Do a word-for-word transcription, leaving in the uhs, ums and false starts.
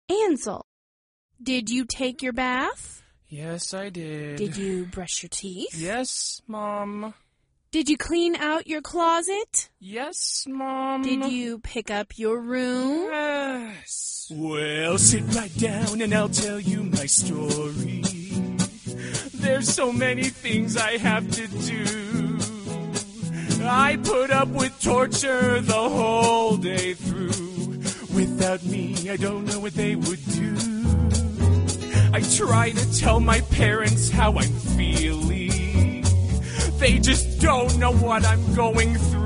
Ansel, did you take your bath? Yes, I did. Did you brush your teeth? Yes, Mom. Did you clean out your closet? Yes, Mom. Did you pick up your room? Yes. Well, sit right down and I'll tell you my story. There's so many things I have to do. I put up with torture the whole day through. Without me, I don't know what they would do. I try to tell my parents how I'm feeling. They just don't know what I'm going through.